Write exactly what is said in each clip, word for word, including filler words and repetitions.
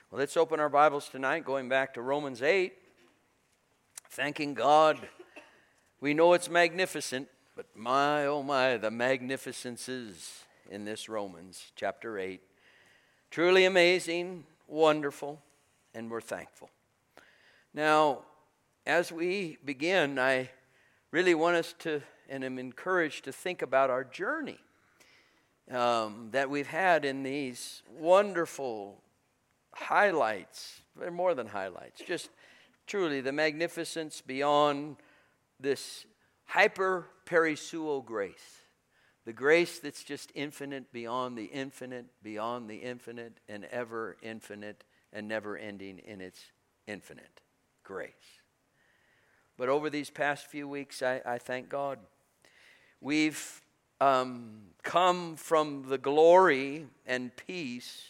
Well, let's open our Bibles tonight, going back to Romans eight, thanking God. We know it's magnificent, but my, oh my, the magnificences in this Romans chapter eight. Truly amazing, wonderful, and we're thankful. Now, as we begin, I really want us to, and am encouraged to think about our journey um, that we've had in these wonderful highlights. They're more than highlights, just truly the magnificence beyond this hyper perisuo grace. The grace that's just infinite beyond the infinite, beyond the infinite, and ever infinite, and never ending in its infinite grace. But over these past few weeks, I, I thank God. We've um, come from the glory and peace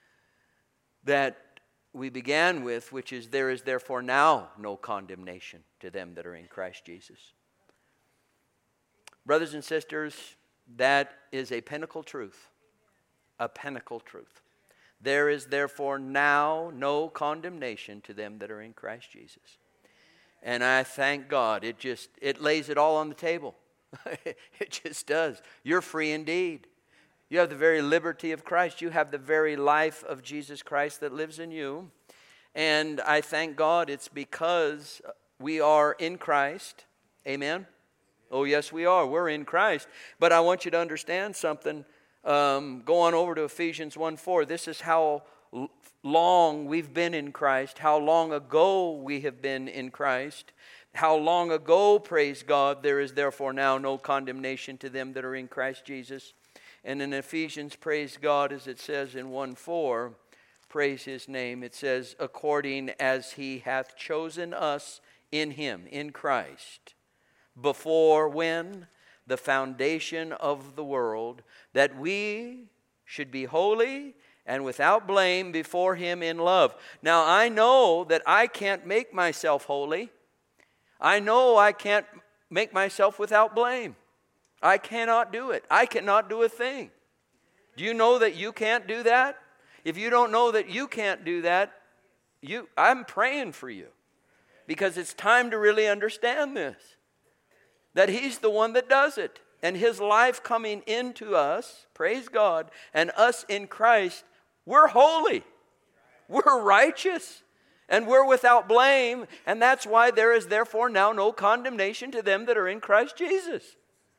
that we began with, which is, there is therefore now no condemnation to them that are in Christ Jesus. Brothers and sisters, that is a pinnacle truth. A pinnacle truth. There is therefore now no condemnation to them that are in Christ Jesus. And I thank God. It just, it lays it all on the table. It just does. You're free indeed. You have the very liberty of Christ. You have the very life of Jesus Christ that lives in you. And I thank God it's because we are in Christ. Amen? Oh, yes, we are. We're in Christ. But I want you to understand something. Um, go on over to Ephesians one four. This is how l- long we've been in Christ. How long ago we have been in Christ. How long ago, praise God, there is therefore now no condemnation to them that are in Christ Jesus. And in Ephesians, praise God, as it says in one four, praise His name. It says, according as He hath chosen us in Him, in Christ, before when? The foundation of the world, that we should be holy and without blame before Him in love. Now, I know that I can't make myself holy. I know I can't make myself without blame. I cannot do it. I cannot do a thing. Do you know that you can't do that? If you don't know that you can't do that, you, I'm praying for you. Because it's time to really understand this. That He's the one that does it. And His life coming into us, praise God, and us in Christ, we're holy. We're righteous. And we're without blame. And that's why there is therefore now no condemnation to them that are in Christ Jesus.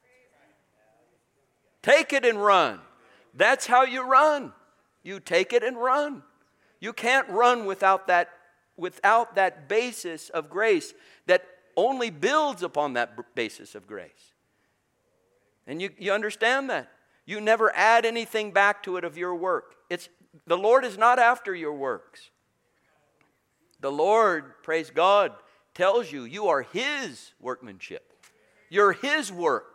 Take it and run. That's how you run. You take it and run. You can't run without that, without that basis of grace that only builds upon that basis of grace. And you, you understand that. You never add anything back to it of your work. It's, the Lord is not after your works. The Lord, praise God, tells you you are His workmanship. You're His work.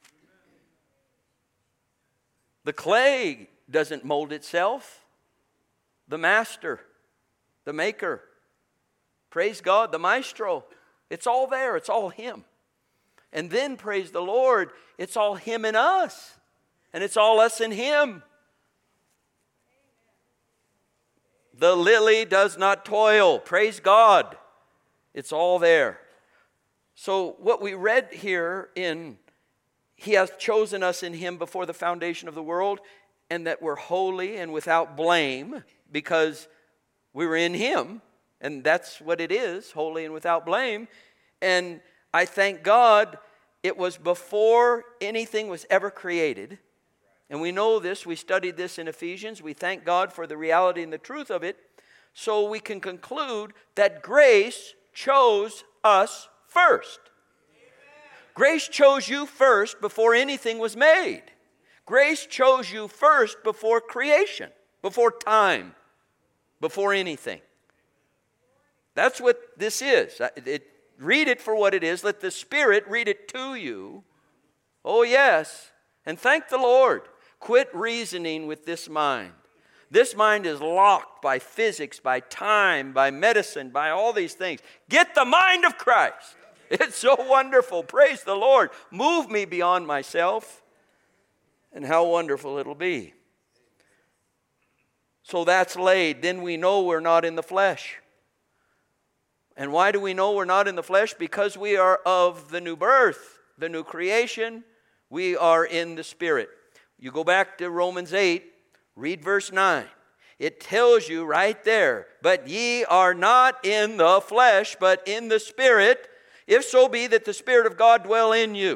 The clay doesn't mold itself. The master, the maker, praise God, the maestro, it's all there. It's all Him. And then, praise the Lord, it's all Him and us. And it's all us and Him. The lily does not toil. Praise God. It's all there. So what we read here in He hath chosen us in Him before the foundation of the world, and that we're holy and without blame because we were in Him. And that's what it is, holy and without blame. And I thank God it was before anything was ever created. And we know this. We studied this in Ephesians. We thank God for the reality and the truth of it. So we can conclude that grace chose us first. Grace chose you first before anything was made. Grace chose you first before creation, before time, before anything. That's what this is. It, read it for what it is. Let the Spirit read it to you. Oh, yes. And thank the Lord. Quit reasoning with this mind. This mind is locked by physics, by time, by medicine, by all these things. Get the mind of Christ. It's so wonderful. Praise the Lord. Move me beyond myself. And how wonderful it'll be. So that's laid. Then we know we're not in the flesh. And why do we know we're not in the flesh? Because we are of the new birth, the new creation. We are in the Spirit. You go back to Romans eight, read verse nine. It tells you right there, but ye are not in the flesh, but in the Spirit, if so be that the Spirit of God dwell in you.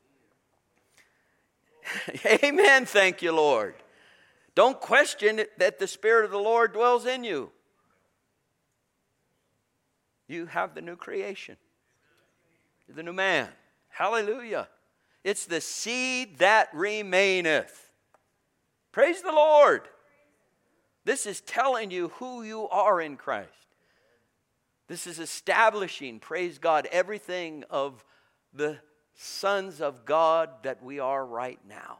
Amen, thank you, Lord. Don't question that the Spirit of the Lord dwells in you. You have the new creation, the new man. Hallelujah. It's the seed that remaineth. Praise the Lord. This is telling you who you are in Christ. This is establishing, praise God, everything of the sons of God that we are right now.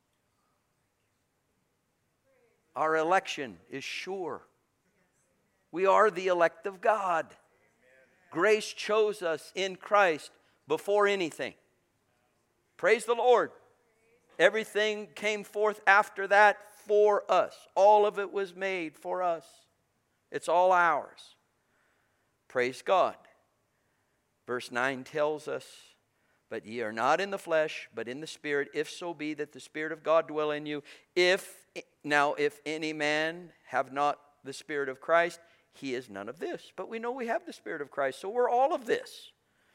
Our election is sure. We are the elect of God. Grace chose us in Christ before anything. Praise the Lord. Everything came forth after that for us. All of it was made for us. It's all ours. Praise God. Verse nine tells us, but ye are not in the flesh, but in the Spirit, if so be that the Spirit of God dwell in you. If now, if any man have not the Spirit of Christ, he is none of this. But we know we have the Spirit of Christ, so we're all of this.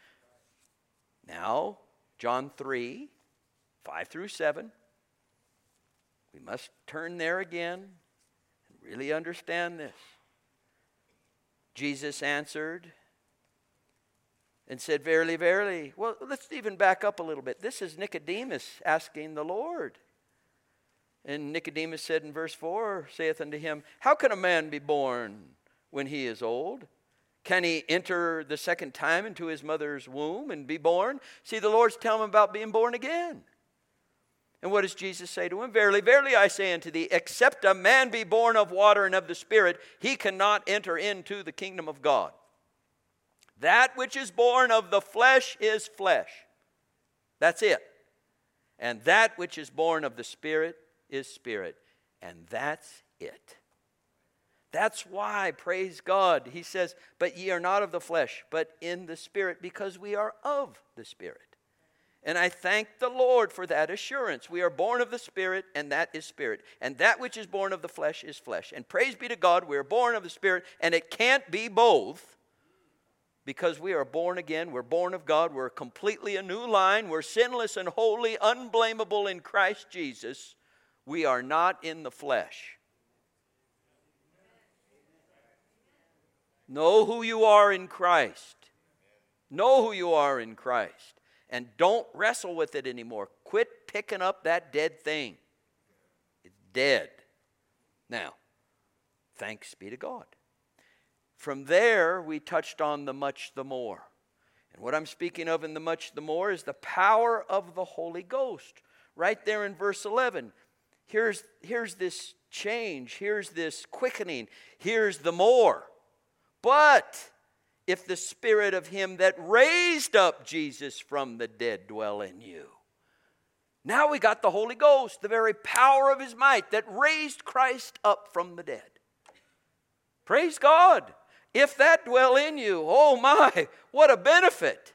Now, John three, five through seven. We must turn there again and really understand this. Jesus answered and said, verily, verily. Well, let's even back up a little bit. This is Nicodemus asking the Lord. And Nicodemus said in verse four, saith unto him, how can a man be born when he is old? Can he enter the second time into his mother's womb and be born? See, the Lord's telling him about being born again. And what does Jesus say to him? Verily, verily, I say unto thee, except a man be born of water and of the Spirit, he cannot enter into the kingdom of God. That which is born of the flesh is flesh. That's it. And that which is born of the Spirit is spirit. And that's it. That's why, praise God, he says, but ye are not of the flesh, but in the Spirit, because we are of the Spirit. And I thank the Lord for that assurance. We are born of the Spirit, and that is spirit. And that which is born of the flesh is flesh. And praise be to God, we are born of the Spirit, and it can't be both, because we are born again. We're born of God. We're completely a new line. We're sinless and holy, unblameable in Christ Jesus. We are not in the flesh. Know who you are in Christ. Know who you are in Christ. And don't wrestle with it anymore. Quit picking up that dead thing. It's dead. Now, thanks be to God. From there, we touched on the much the more. And what I'm speaking of in the much the more is the power of the Holy Ghost. Right there in verse eleven. Here's, here's this change. Here's this quickening. Here's the more. But if the Spirit of him that raised up Jesus from the dead dwell in you. Now we got the Holy Ghost, the very power of his might that raised Christ up from the dead. Praise God. If that dwell in you, oh my, what a benefit.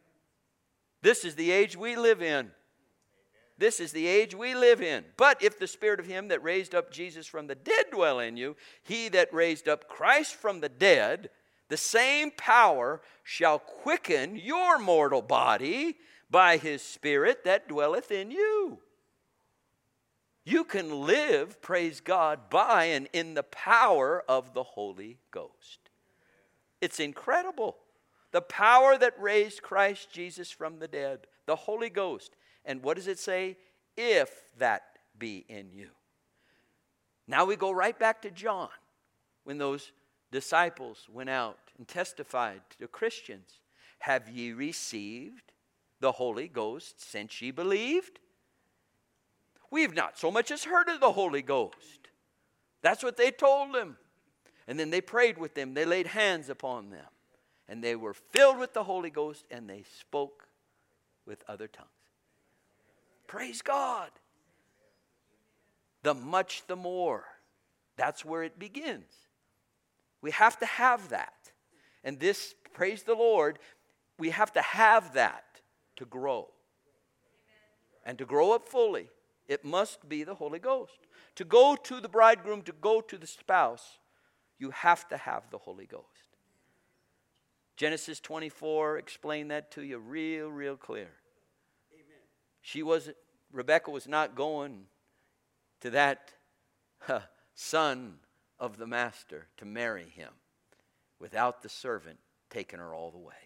This is the age we live in. This is the age we live in. But if the Spirit of him that raised up Jesus from the dead dwell in you, he that raised up Christ from the dead, the same power shall quicken your mortal body by his Spirit that dwelleth in you. You can live, praise God, by and in the power of the Holy Ghost. It's incredible. The power that raised Christ Jesus from the dead, the Holy Ghost. And what does it say? If that be in you. Now we go right back to John, when those disciples went out and testified to Christians. Have ye received the Holy Ghost since ye believed? We've not so much as heard of the Holy Ghost. That's what they told them. And then they prayed with them. They laid hands upon them. And they were filled with the Holy Ghost, and they spoke with other tongues. Praise God. The much the more. That's where it begins. We have to have that. And this, praise the Lord, we have to have that to grow. And to grow up fully, it must be the Holy Ghost. To go to the bridegroom, to go to the spouse, you have to have the Holy Ghost. Genesis twenty-four explained that to you real, real clear. Amen. She wasn't, Rebekah was not going to that huh, son of the master to marry him without the servant taking her all the way.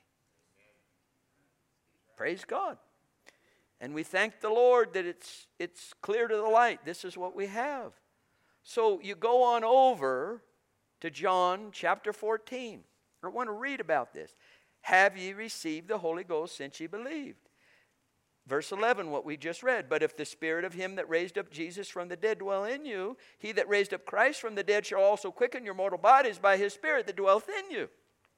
Praise God. And we thank the Lord that it's it's clear to the light. This is what we have. So you go on over to John chapter fourteen. I want to read about this. Have ye received the Holy Ghost since ye believed? Verse eleven, what we just read. But if the spirit of him that raised up Jesus from the dead dwell in you, he that raised up Christ from the dead shall also quicken your mortal bodies by his spirit that dwelleth in you.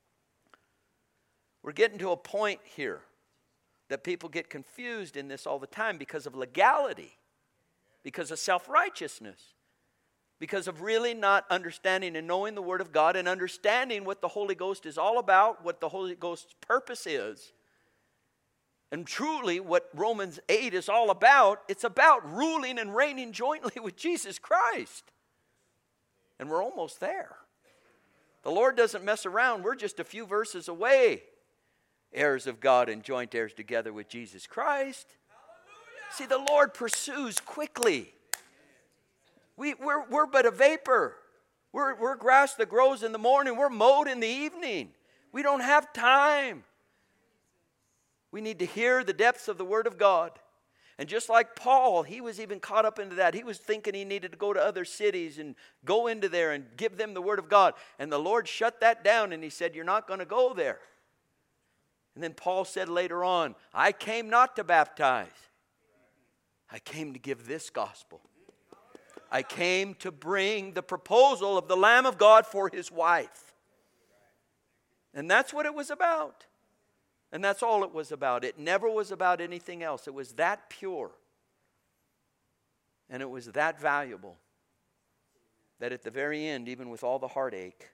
We're getting to a point here that people get confused in this all the time because of legality, because of self-righteousness, because of really not understanding and knowing the Word of God and understanding what the Holy Ghost is all about, what the Holy Ghost's purpose is. And truly what Romans eight is all about, it's about ruling and reigning jointly with Jesus Christ. And we're almost there. The Lord doesn't mess around. We're just a few verses away. Heirs of God and joint heirs together with Jesus Christ. Hallelujah. See, the Lord pursues quickly. We, we're, we're but a vapor. We're, we're grass that grows in the morning. We're mowed in the evening. We don't have time. We need to hear the depths of the Word of God. And just like Paul, he was even caught up into that. He was thinking he needed to go to other cities and go into there and give them the Word of God. And the Lord shut that down and he said, you're not going to go there. And then Paul said later on, I came not to baptize. I came to give this gospel. I came to bring the proposal of the Lamb of God for his wife. And that's what it was about. And that's all it was about. It never was about anything else. It was that pure. And it was that valuable that at the very end, even with all the heartache,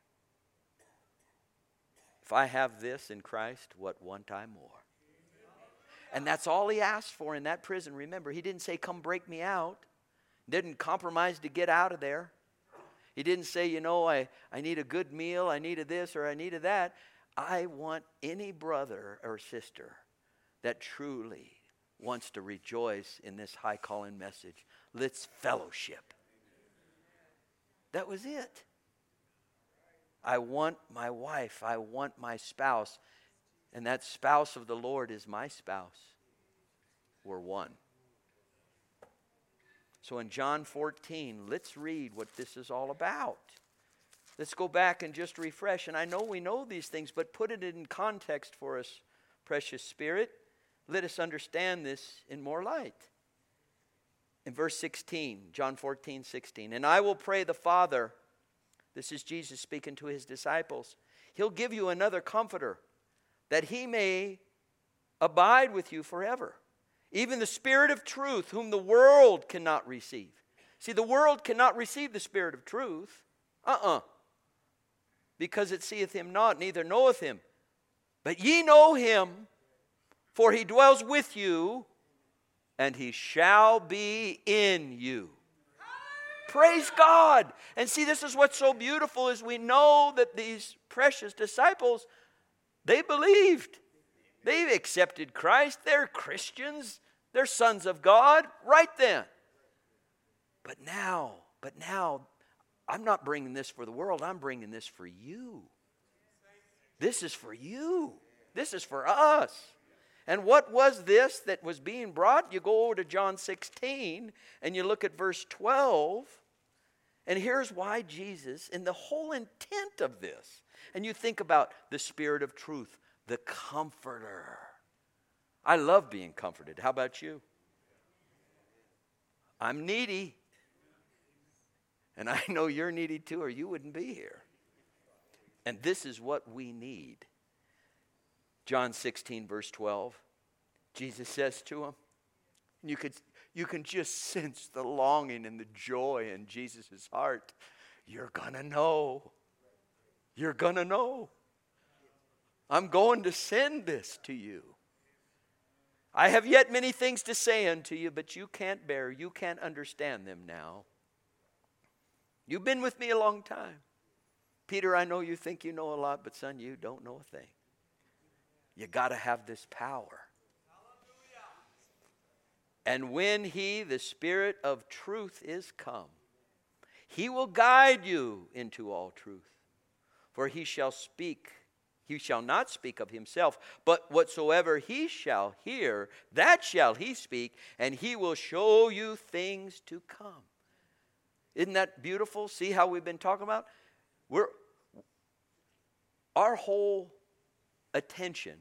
if I have this in Christ, what one time more? And that's all he asked for in that prison. Remember, he didn't say, come break me out. Didn't compromise to get out of there. He didn't say, you know, I, I need a good meal, I needed this or I needed that. I want any brother or sister that truly wants to rejoice in this high calling message. Let's fellowship. That was it. I want my wife. I want my spouse. And that spouse of the Lord is my spouse. We're one. So in John fourteen, let's read what this is all about. Let's go back and just refresh. And I know we know these things, but put it in context for us, precious Spirit. Let us understand this in more light. In verse sixteen, John fourteen, sixteen. And I will pray the Father. This is Jesus speaking to his disciples. He'll give you another comforter, that he may abide with you forever. Even the Spirit of truth, whom the world cannot receive. See, the world cannot receive the Spirit of truth. Uh-uh. Because it seeth him not, neither knoweth him. But ye know him, for he dwells with you, and he shall be in you. Praise God. And see, this is what's so beautiful is we know that these precious disciples, they believed. They accepted Christ. They're Christians. They're sons of God right then. But now, but now, I'm not bringing this for the world. I'm bringing this for you. This is for you. This is for us. And what was this that was being brought? You go over to John sixteen and you look at verse twelve. And here's why Jesus, and the whole intent of this. And you think about the Spirit of truth, the Comforter. I love being comforted. How about you? I'm needy. And I know you're needy too, or you wouldn't be here. And this is what we need. John sixteen, verse twelve. Jesus says to him, you could, you can just sense the longing and the joy in Jesus' heart. You're going to know. You're going to know. I'm going to send this to you. I have yet many things to say unto you, but you can't bear, you can't understand them now. You've been with me a long time. Peter, I know you think you know a lot, but son, you don't know a thing. You got to have this power. And when he, the Spirit of truth, is come, he will guide you into all truth. For he shall speak, he shall not speak of himself, but whatsoever he shall hear, that shall he speak, and he will show you things to come. Isn't that beautiful? See how we've been talking about? We're, our whole attention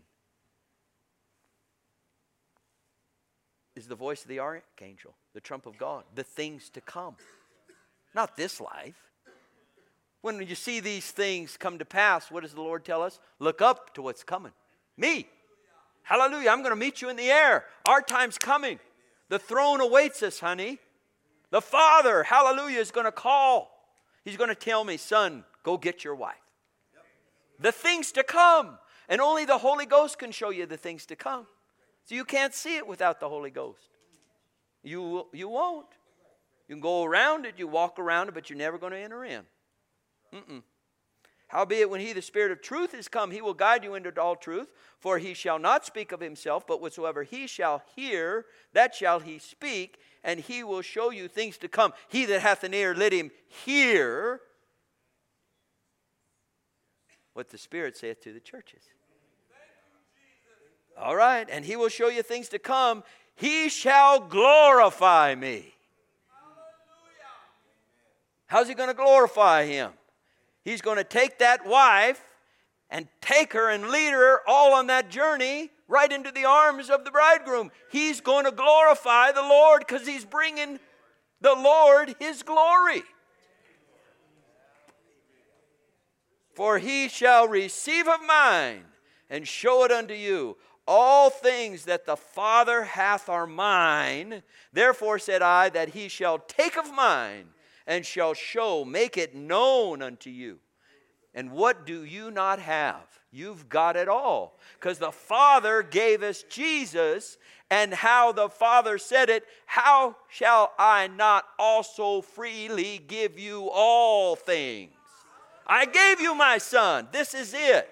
is the voice of the archangel, the trump of God, the things to come. Not this life. When you see these things come to pass, what does the Lord tell us? Look up to what's coming. Me. Hallelujah. I'm going to meet you in the air. Our time's coming. The throne awaits us, honey. The Father, hallelujah, is going to call. He's going to tell me, son, go get your wife. The things to come. And only the Holy Ghost can show you the things to come. So you can't see it without the Holy Ghost. You, you won't. You can go around it, you walk around it, but you're never going to enter in. Mm-mm. Howbeit, when he, the Spirit of truth, is come, he will guide you into all truth. For he shall not speak of himself, but whatsoever he shall hear, that shall he speak, and he will show you things to come. He that hath an ear, let him hear what the Spirit saith to the churches. All right, and he will show you things to come. He shall glorify me. How's he going to glorify him? He's going to take that wife and take her and lead her all on that journey right into the arms of the bridegroom. He's going to glorify the Lord because he's bringing the Lord his glory. For he shall receive of mine and show it unto you. All things that the Father hath are mine. Therefore said I that he shall take of mine and shall show, make it known unto you. And what do you not have? You've got it all. Because the Father gave us Jesus, and how the Father said it, how shall I not also freely give you all things? I gave you my Son. This is it.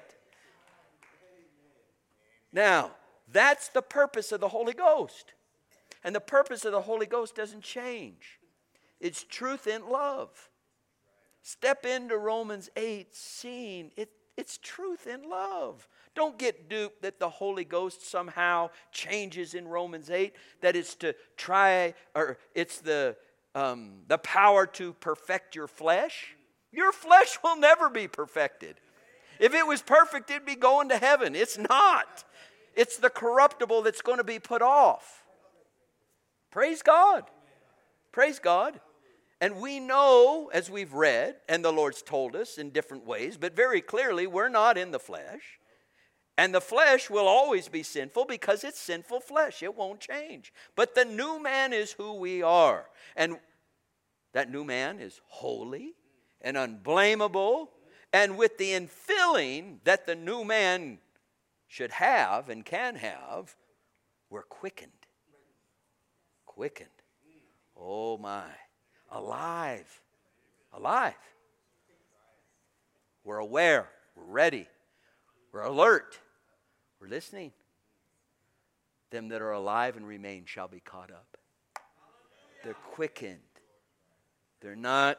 Now, that's the purpose of the Holy Ghost. And the purpose of the Holy Ghost doesn't change. It's truth in love. Step into Romans eight, seeing it, it's truth in love. Don't get duped that the Holy Ghost somehow changes in Romans eight, that it's to try, or it's the, um, the power to perfect your flesh. Your flesh will never be perfected. If it was perfect, it'd be going to heaven. It's not. It's the corruptible that's going to be put off. Praise God. Praise God. And we know, as we've read, and the Lord's told us in different ways, but very clearly, we're not in the flesh. And the flesh will always be sinful because it's sinful flesh. It won't change. But the new man is who we are. And that new man is holy and unblameable, and with the infilling that the new man should have and can have, we're quickened. Quickened. Oh my. Alive. Alive. We're aware. We're ready. We're alert. We're listening. Them that are alive and remain shall be caught up. They're quickened. They're not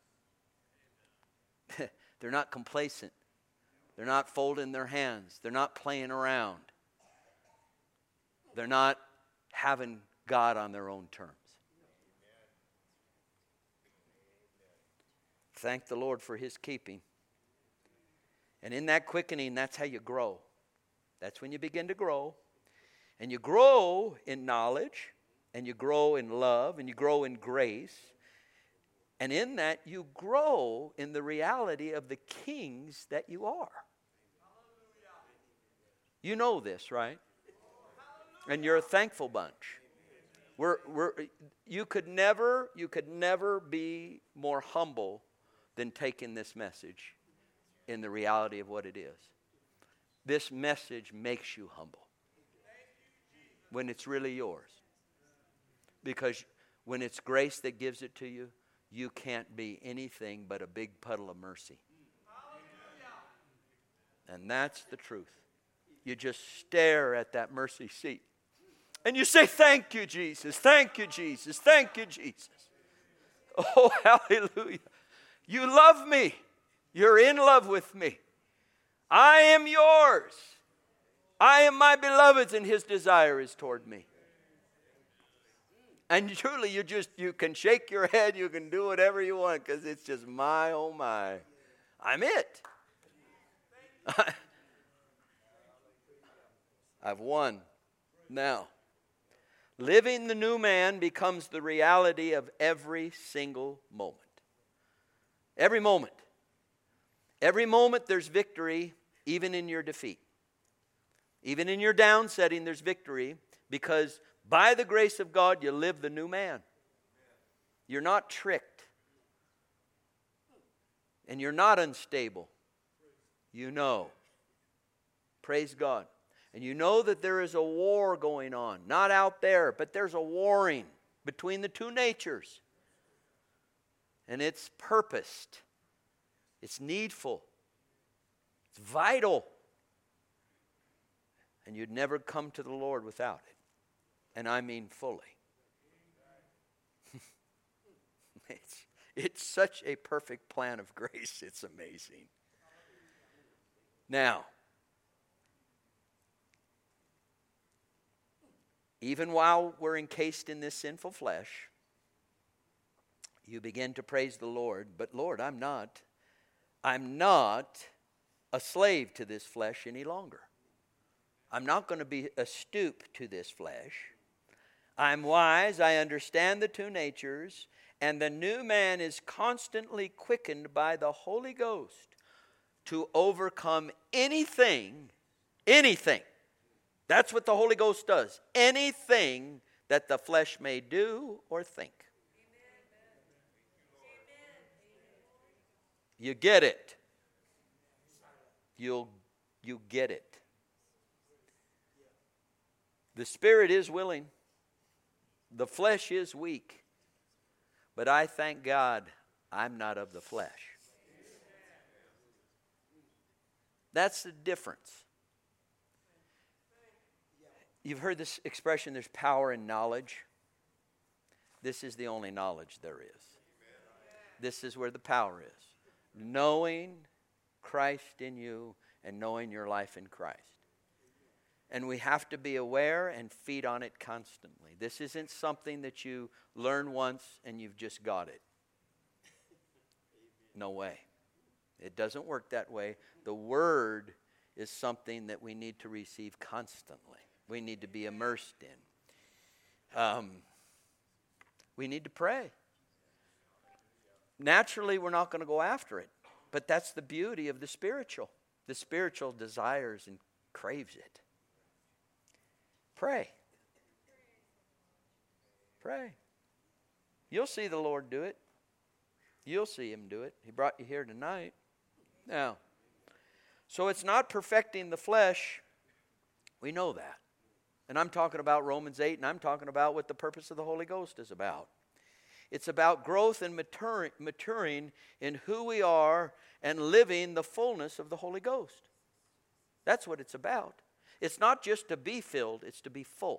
they're not complacent. They're not folding their hands. They're not playing around. They're not having God on their own terms. Thank the Lord for his keeping. And in that quickening, that's how you grow. That's when you begin to grow. And you grow in knowledge, and you grow in love, and you grow in grace. And in that, you grow in the reality of the kings that you are. You know this, right? And you're a thankful bunch. We're, we're, you could never, you could never be more humble than taking this message in the reality of what it is. This message makes you humble when it's really yours. Because when it's grace that gives it to you, you can't be anything but a big puddle of mercy. And that's the truth. You just stare at that mercy seat. And you say, thank you, Jesus. Thank you, Jesus. Thank you, Jesus. Oh, hallelujah. You love me. You're in love with me. I am yours. I am my beloved's, and his desire is toward me. And truly, you just, you can shake your head. You can do whatever you want because it's just my, oh my. I'm it. I've won. Now, living the new man becomes the reality of every single moment. Every moment. Every moment there's victory, even in your defeat. Even in your down setting, there's victory because by the grace of God, you live the new man. You're not tricked. And you're not unstable. You know. Praise God. And you know that there is a war going on. Not out there, but there's a warring between the two natures. And it's purposed. It's needful. It's vital. And you'd never come to the Lord without it. And I mean fully. it's, it's such a perfect plan of grace. It's amazing. Now, even while we're encased in this sinful flesh, you begin to praise the Lord. But Lord, I'm not, I'm not a slave to this flesh any longer. I'm not going to be a stoop to this flesh. I'm wise. I understand the two natures. And the new man is constantly quickened by the Holy Ghost to overcome anything, anything. That's what the Holy Ghost does. Anything that the flesh may do or think. You get it. You'll, you get it. The spirit is willing. The flesh is weak. But I thank God I'm not of the flesh. That's the difference. You've heard this expression, there's power in knowledge. This is the only knowledge there is. This is where the power is. Knowing Christ in you and knowing your life in Christ. And we have to be aware and feed on it constantly. This isn't something that you learn once and you've just got it. No way. It doesn't work that way. The Word is something that we need to receive constantly. We need to be immersed in. Um, we need to pray. Naturally, we're not going to go after it. But that's the beauty of the spiritual. The spiritual desires and craves it. Pray. Pray. You'll see the Lord do it. You'll see Him do it. He brought you here tonight. Now, so it's not perfecting the flesh. We know that. And I'm talking about Romans eight, and I'm talking about what the purpose of the Holy Ghost is about. It's about growth and maturing, maturing in who we are and living the fullness of the Holy Ghost. That's what it's about. It's not just to be filled, it's to be full.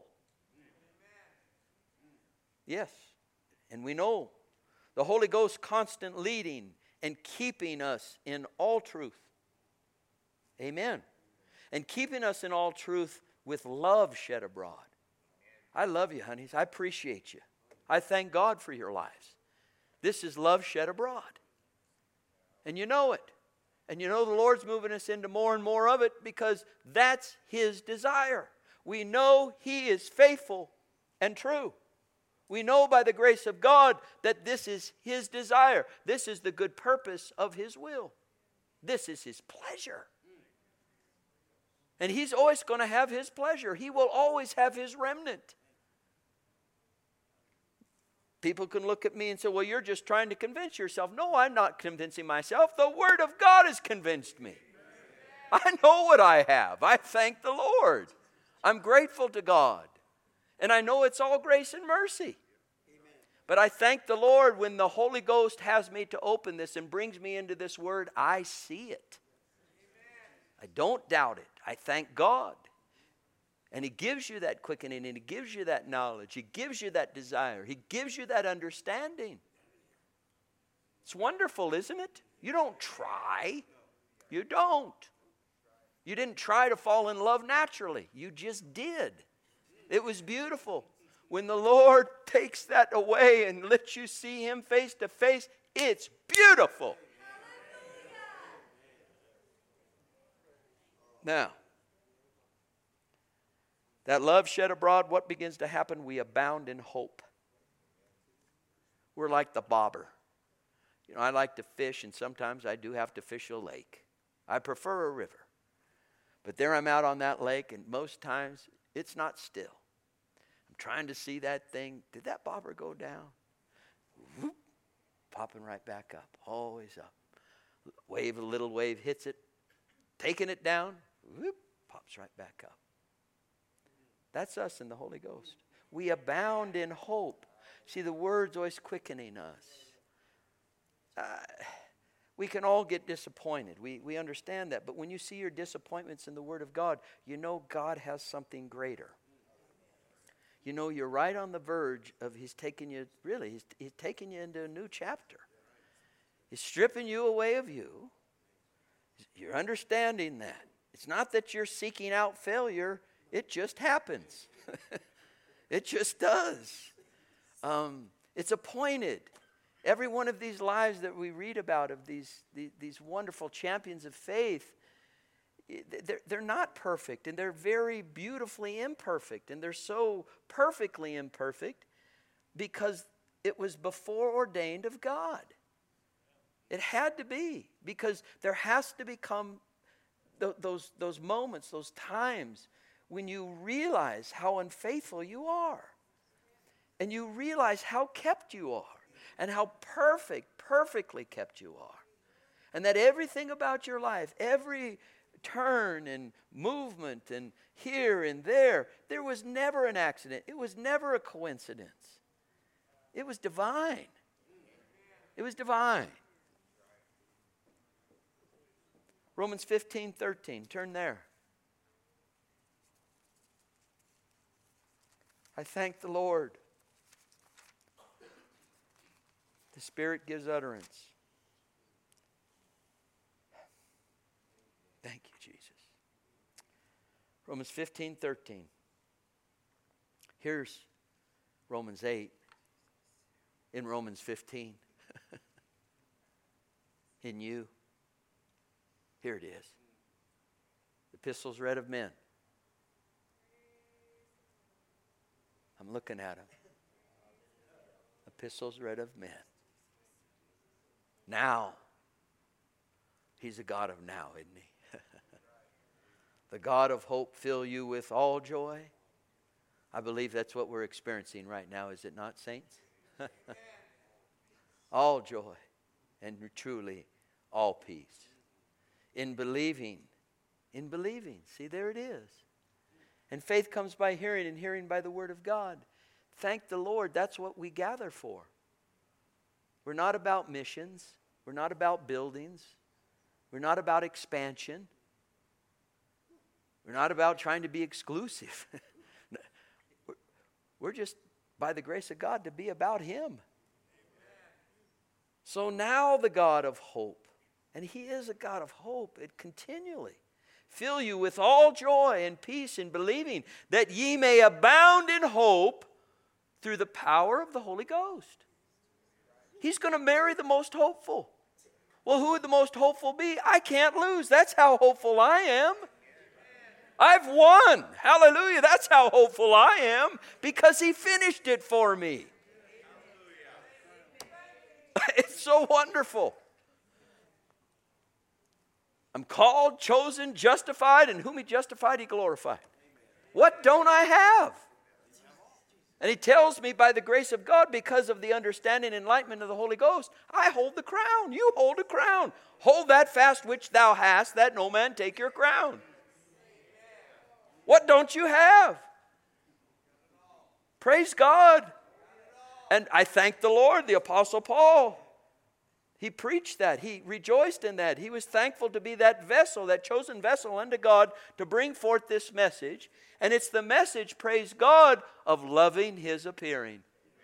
Yes. And we know the Holy Ghost constant leading and keeping us in all truth. Amen. And keeping us in all truth with love shed abroad. I love you, honeys. I appreciate you. I thank God for your lives. This is love shed abroad. And you know it. And you know the Lord's moving us into more and more of it because that's His desire. We know He is faithful and true. We know by the grace of God that this is His desire. This is the good purpose of His will. This is His pleasure. And He's always going to have His pleasure. He will always have His remnant. People can look at me and say, well, you're just trying to convince yourself. No, I'm not convincing myself. The Word of God has convinced me. I know what I have. I thank the Lord. I'm grateful to God. And I know it's all grace and mercy. But I thank the Lord when the Holy Ghost has me to open this and brings me into this Word. I see it. I don't doubt it. I thank God. And He gives you that quickening, and He gives you that knowledge. He gives you that desire. He gives you that understanding. It's wonderful, isn't it? You don't try. You don't. You didn't try to fall in love naturally. You just did. It was beautiful. When the Lord takes that away and lets you see Him face to face, it's beautiful. Now, that love shed abroad, what begins to happen? We abound in hope. We're like the bobber. You know, I like to fish, and sometimes I do have to fish a lake. I prefer a river. But there I'm out on that lake, and most times it's not still. I'm trying to see that thing. Did that bobber go down? Whoop, popping right back up, always up. Wave, a little wave hits it, taking it down, whoop, pops right back up. That's us in the Holy Ghost. We abound in hope. See, the Word's always quickening us. Uh, we can all get disappointed. We, we understand that. But when you see your disappointments in the Word of God, you know God has something greater. You know you're right on the verge of He's taking you, really, He's, he's taking you into a new chapter. He's stripping you away of you. You're understanding that. It's not that you're seeking out failure. It just happens. It just does. Um, it's appointed. Every one of these lives that we read about of these, these, these wonderful champions of faith, they're, they're not perfect, and they're very beautifully imperfect, and they're so perfectly imperfect because it was before ordained of God. It had to be, because there has to become th- those, those moments, those times when you realize how unfaithful you are. And you realize how kept you are. And how perfect, perfectly kept you are. And that everything about your life, every turn and movement and here and there, there was never an accident. It was never a coincidence. It was divine. It was divine. Romans fifteen thirteen. Turn there. I thank the Lord. The Spirit gives utterance. Thank you, Jesus. Romans fifteen thirteen. Here's Romans eight in Romans fifteen. In you. Here it is. Epistles read of men. I'm looking at them. Epistles read of men. Now. He's a God of now, isn't He? The God of hope fill you with all joy. I believe that's what we're experiencing right now, is it not, saints? All joy and truly all peace. In believing, in believing. See, there it is. And faith comes by hearing, and hearing by the Word of God. Thank the Lord, that's what we gather for. We're not about missions. We're not about buildings. We're not about expansion. We're not about trying to be exclusive. We're just, by the grace of God, to be about Him. So now the God of hope, and He is a God of hope, it continually fill you with all joy and peace in believing, that ye may abound in hope through the power of the Holy Ghost. He's going to marry the most hopeful. Well, who would the most hopeful be? I can't lose. That's how hopeful I am. I've won. Hallelujah. That's how hopeful I am, because He finished it for me. It's so wonderful. I'm called, chosen, justified, and whom He justified, He glorified. What don't I have? And he tells me, by the grace of God, because of the understanding and enlightenment of the Holy Ghost, I hold the crown. You hold a crown. Hold that fast which thou hast, that no man take your crown. What don't you have? Praise God. And I thank the Lord, the Apostle Paul. He preached that. He rejoiced in that. He was thankful to be that vessel, that chosen vessel unto God to bring forth this message. And it's the message, praise God, of loving His appearing.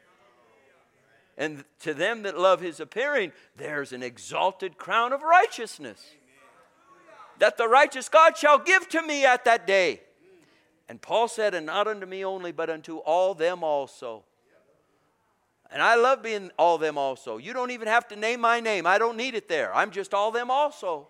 And to them that love His appearing, there's an exalted crown of righteousness that the righteous God shall give to me at that day. And Paul said, and not unto me only, but unto all them also. And I love being all them also. You don't even have to name my name. I don't need it there. I'm just all them also.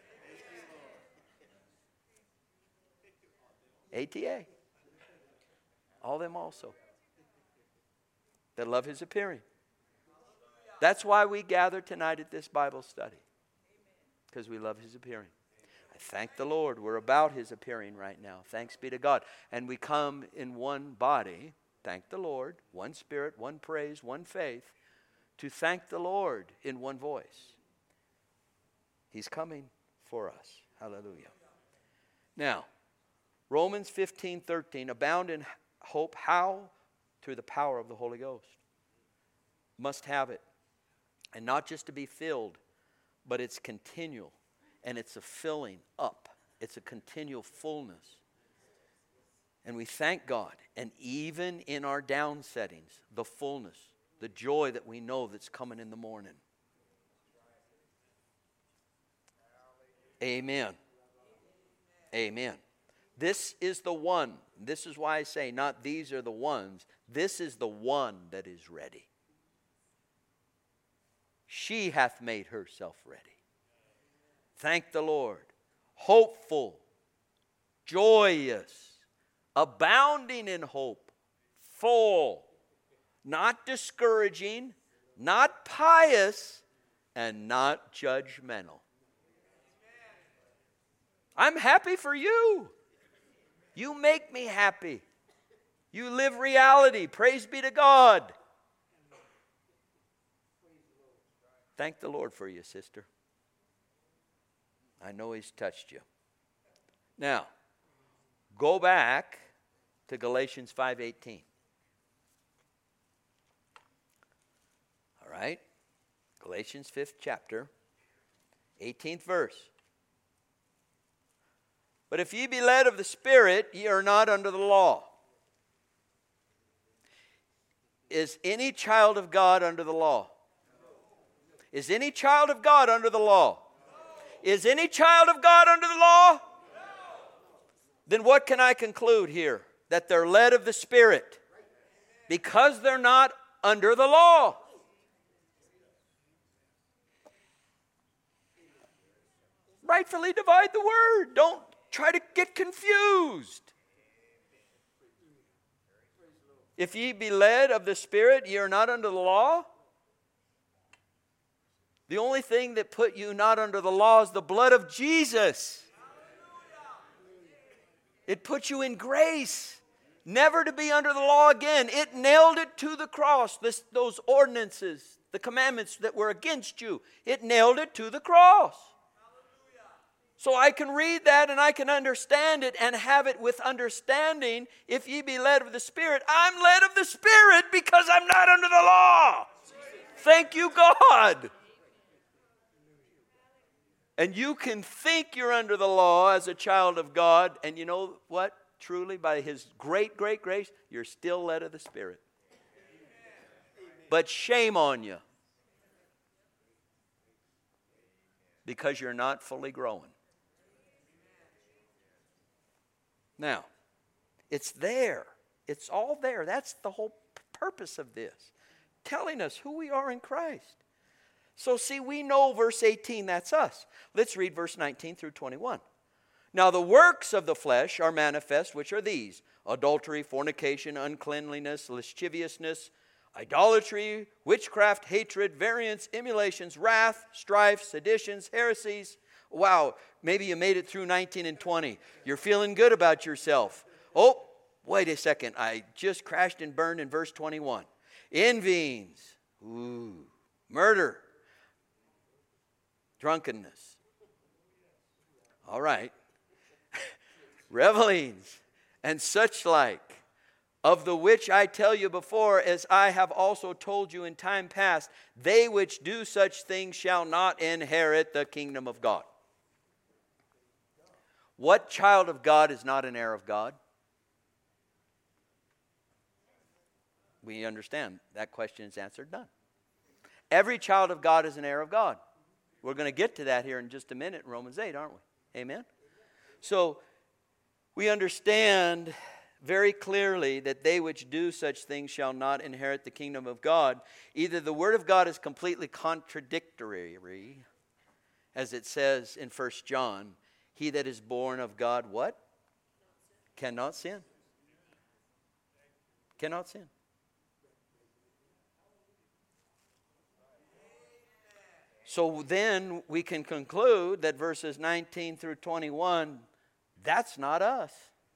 A T A. All them also. That love His appearing. That's why we gather tonight at this Bible study. Because we love His appearing. I thank the Lord. We're about His appearing right now. Thanks be to God. And we come in one body. Thank the Lord. One spirit, one praise, one faith. To thank the Lord in one voice. He's coming for us. Hallelujah. Now, Romans fifteen thirteen, abound in hope. How? Through the power of the Holy Ghost. Must have it. And not just to be filled, but it's continual. And it's a filling up. It's a continual fullness. And we thank God. And even in our down settings, the fullness, the joy that we know that's coming in the morning. Amen. Amen. This is the one. This is why I say not these are the ones. This is the one that is ready. She hath made herself ready. Thank the Lord. Hopeful, joyous, abounding in hope, full, not discouraging, not pious, and not judgmental. I'm happy for you. You make me happy. You live reality. Praise be to God. Thank the Lord for you, sister. I know He's touched you. Now, go back to Galatians five eighteen. All right? Galatians fifth chapter, eighteenth verse. But if ye be led of the Spirit, ye are not under the law. Is any child of God under the law? Is any child of God under the law? Is any child of God under the law? Then what can I conclude here? That they're led of the Spirit. Because they're not under the law. Rightfully divide the word. Don't try to get confused. If ye be led of the Spirit, ye are not under the law. The only thing that put you not under the law is the blood of Jesus. It put you in grace, never to be under the law again. It nailed it to the cross, this, those ordinances, the commandments that were against you. It nailed it to the cross. So I can read that and I can understand it and have it with understanding. If ye be led of the Spirit, I'm led of the Spirit because I'm not under the law. Thank you, God. And you can think you're under the law as a child of God. And you know what? Truly, by His great, great grace, you're still led of the Spirit. But shame on you. Because you're not fully growing. Now, it's there. It's all there. That's the whole purpose of this. Telling us who we are in Christ. So see, we know verse eighteen, that's us. Let's read verse nineteen through twenty-one. Now the works of the flesh are manifest, which are these: adultery, fornication, uncleanliness, lasciviousness, idolatry, witchcraft, hatred, variance, emulations, wrath, strife, seditions, heresies. Wow, maybe you made it through nineteen and twenty. You're feeling good about yourself. Oh, Wait a second, I just crashed and burned in verse twenty-one. Envyings, ooh, murder, drunkenness. All right. Revelings and such like, of the which I tell you before, as I have also told you in time past, they which do such things shall not inherit the kingdom of God. What child of God is not an heir of God? We understand that question is answered, done. Every child of God is an heir of God. We're going to get to that here in just a minute in Romans eight, aren't we? Amen? So, we understand very clearly that they which do such things shall not inherit the kingdom of God. Either the word of God is completely contradictory, as it says in First John, he that is born of God, what? Cannot sin. Cannot sin. So then we can conclude that verses nineteen through twenty-one, that's not us.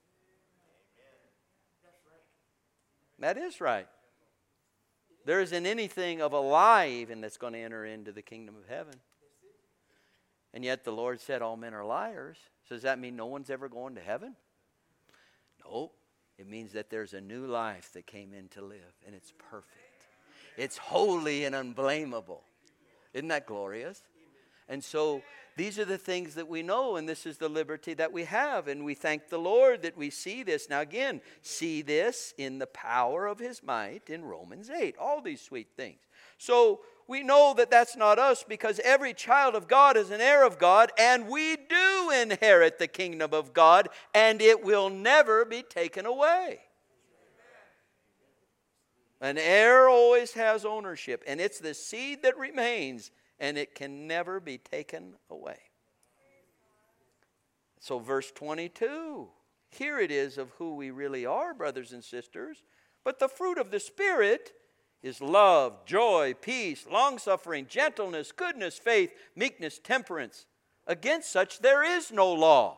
That is right. There isn't anything of a lie even that's going to enter into the kingdom of heaven. And yet the Lord said all men are liars. So does that mean no one's ever going to heaven? No. It means that there's a new life that came in to live, and it's perfect. It's holy and unblameable. Isn't that glorious? And so these are the things that we know, and this is the liberty that we have. And we thank the Lord that we see this. Now again, see this in the power of his might in Romans eight. All these sweet things. So we know that that's not us, because every child of God is an heir of God, and we do inherit the kingdom of God, and it will never be taken away. An heir always has ownership, and it's the seed that remains, and it can never be taken away. So verse twenty-two, here it is of who we really are, brothers and sisters. But the fruit of the Spirit is love, joy, peace, long-suffering, gentleness, goodness, faith, meekness, temperance. Against such there is no law.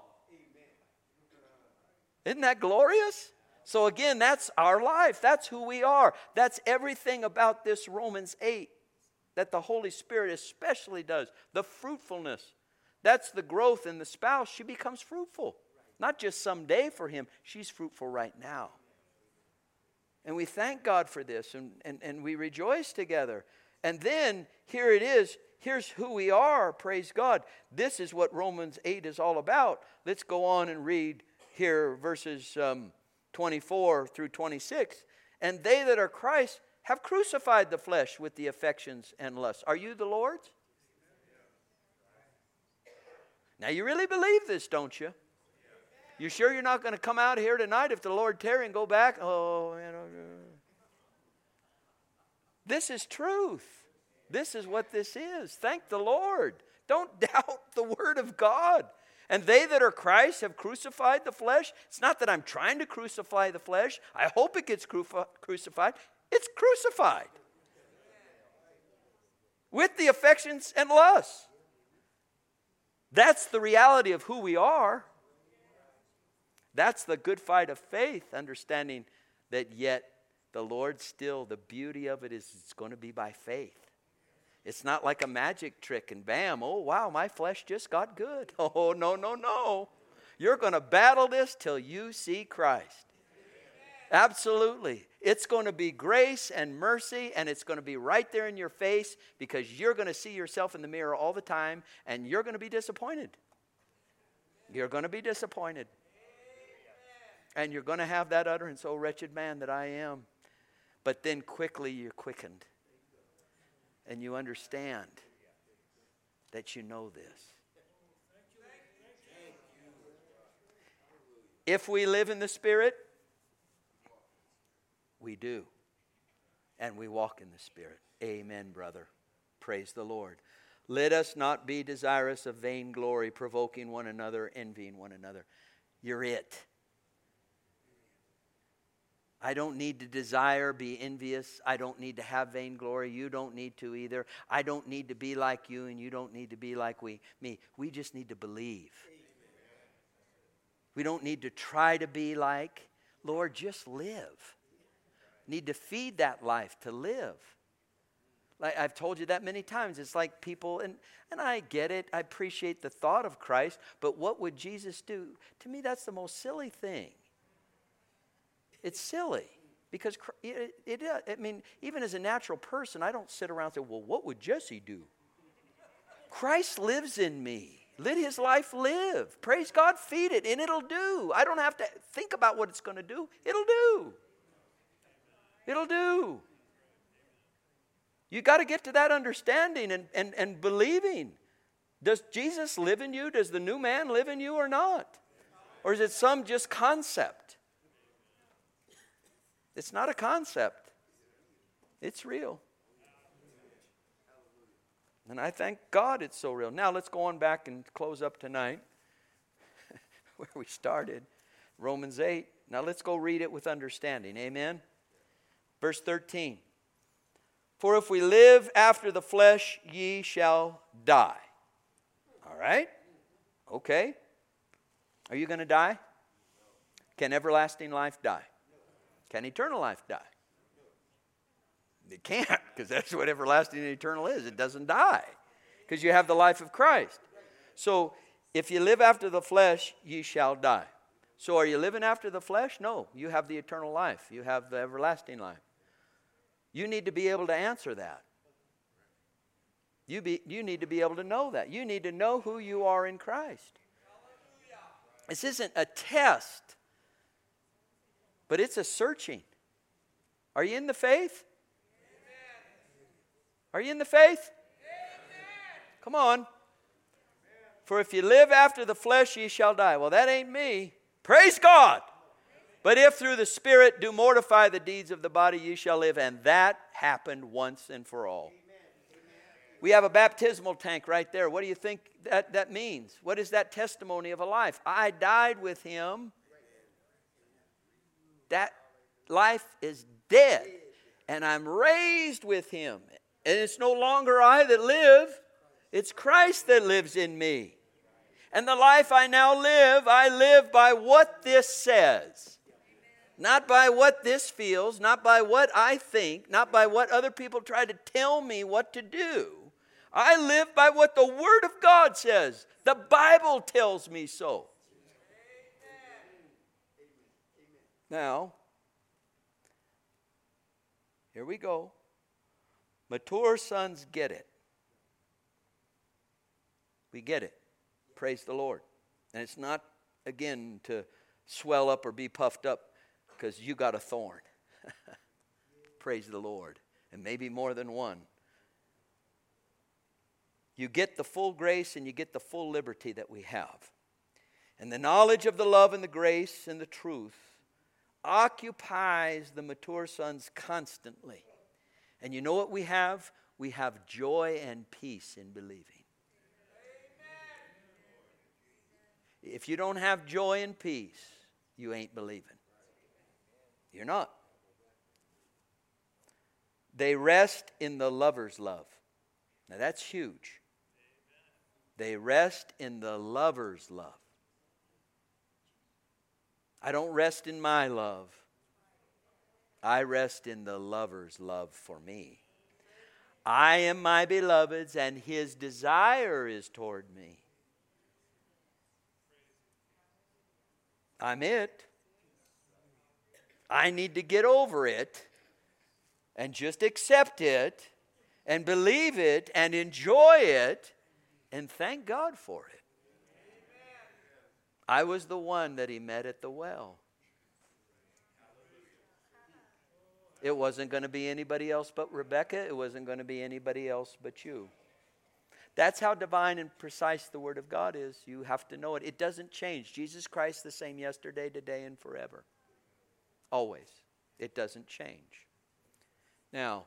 Isn't that glorious? So again, that's our life. That's who we are. That's everything about this Romans eight that the Holy Spirit especially does. The fruitfulness. That's the growth in the spouse. She becomes fruitful. Not just someday for him. She's fruitful right now. And we thank God for this, and, and, and we rejoice together. And then, here it is. Here's who we are, praise God. This is what Romans eight is all about. Let's go on and read here verses um, twenty-four through twenty-six. And they that are Christ have crucified the flesh with the affections and lusts. Are you the Lord's? Now you really believe this, don't you? You sure you're not going to come out here tonight if the Lord tarry and go back? Oh, you know. This is truth. This is what this is. Thank the Lord. Don't doubt the word of God. And they that are Christ have crucified the flesh. It's not that I'm trying to crucify the flesh. I hope it gets cru- crucified. It's crucified. With the affections and lusts. That's the reality of who we are. That's the good fight of faith, understanding that yet the Lord still, the beauty of it is it's going to be by faith. It's not like a magic trick and bam, oh wow, my flesh just got good. Oh, no, no, no. You're going to battle this till you see Christ. Absolutely. It's going to be grace and mercy, and it's going to be right there in your face, because you're going to see yourself in the mirror all the time, and you're going to be disappointed. You're going to be disappointed. And you're going to have that utterance, oh wretched man that I am. But then quickly you're quickened. And you understand that you know this. If we live in the Spirit, we do. And we walk in the Spirit. Amen, brother. Praise the Lord. Let us not be desirous of vainglory, provoking one another, envying one another. You're it. I don't need to desire, be envious. I don't need to have vainglory. You don't need to either. I don't need to be like you, and you don't need to be like we, me. We just need to believe. We don't need to try to be like. Lord, just live. Need to feed that life to live. Like I've told you that many times. It's like people, and, and I get it. I appreciate the thought of Christ. But what would Jesus do? To me, that's the most silly thing. It's silly. Because it, it, it, I mean, even as a natural person, I don't sit around and say, well, what would Jesse do? Christ lives in me. Let his life live. Praise God, feed it, and it'll do. I don't have to think about what it's going to do. It'll do. It'll do. You got to get to that understanding and, and, and believing. Does Jesus live in you? Does the new man live in you or not? Or is it some just concept? It's not a concept. It's real. And I thank God it's so real. Now let's go on back and close up tonight where we started. Romans eight. Now let's go read it with understanding. Amen. Verse thirteen. For if we live after the flesh, ye shall die. All right? Okay. Are you going to die? Can everlasting life die? Can eternal life die? It can't, because that's what everlasting and eternal is. It doesn't die, because you have the life of Christ. So, if you live after the flesh, ye shall die. So, are you living after the flesh? No, you have the eternal life. You have the everlasting life. You need to be able to answer that. You, be, you need to be able to know that. You need to know who you are in Christ. This isn't a test, but it's a searching. Are you in the faith? Are you in the faith? Come on. For if you live after the flesh, ye shall die. Well, that ain't me. Praise God. But if through the Spirit do mortify the deeds of the body, ye shall live. And that happened once and for all. We have a baptismal tank right there. What do you think that, that means? What is that testimony of a life? I died with him. That life is dead. And I'm raised with him. And it's no longer I that live. It's Christ that lives in me. And the life I now live, I live by what this says. Not by what this feels, not by what I think, not by what other people try to tell me what to do. I live by what the Word of God says. The Bible tells me so. Now, here we go. Mature sons get it. We get it. Praise the Lord. And it's not, again, to swell up or be puffed up because you got a thorn. Praise the Lord. And maybe more than one. You get the full grace and you get the full liberty that we have. And the knowledge of the love and the grace and the truth occupies the mature sons constantly. And you know what we have? We have joy and peace in believing. If you don't have joy and peace, you ain't believing. You're not. They rest in the lover's love. Now that's huge. They rest in the lover's love. I don't rest in my love. I rest in the lover's love for me. I am my beloved's, and his desire is toward me. I'm it. I need to get over it and just accept it and believe it and enjoy it and thank God for it. I was the one that he met at the well. It wasn't going to be anybody else but Rebecca. It wasn't going to be anybody else but you. That's how divine and precise the Word of God is. You have to know it. It doesn't change. Jesus Christ the same yesterday, today, and forever. Always. It doesn't change. Now,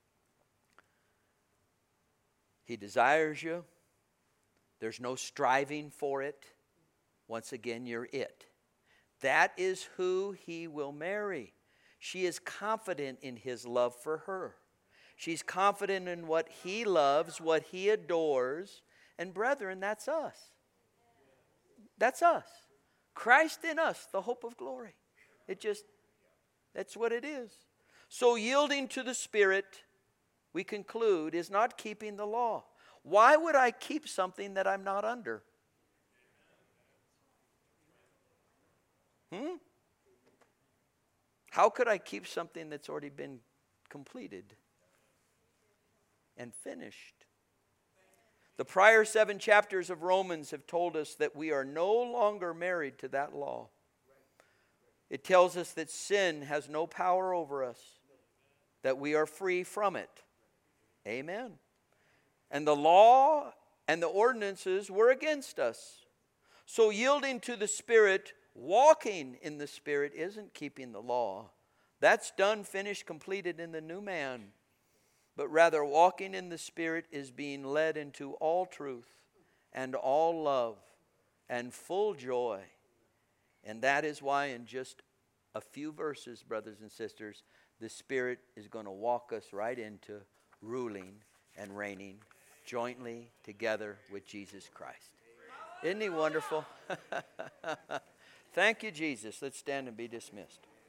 he desires you. There's no striving for it. Once again, you're it. That is who he will marry. She is confident in his love for her. She's confident in what he loves, what he adores. And brethren, that's us. That's us. Christ in us, the hope of glory. It just, that's what it is. So yielding to the Spirit, we conclude, is not keeping the law. Why would I keep something that I'm not under? Hmm? How could I keep something that's already been completed and finished? The prior seven chapters of Romans have told us that we are no longer married to that law. It tells us that sin has no power over us, that we are free from it. Amen. And the law and the ordinances were against us. So yielding to the Spirit, walking in the Spirit, isn't keeping the law. That's done, finished, completed in the new man. But rather walking in the Spirit is being led into all truth and all love and full joy. And that is why in just a few verses, brothers and sisters, the Spirit is going to walk us right into ruling and reigning jointly together with Jesus Christ. Isn't He wonderful? Thank you, Jesus. Let's stand and be dismissed.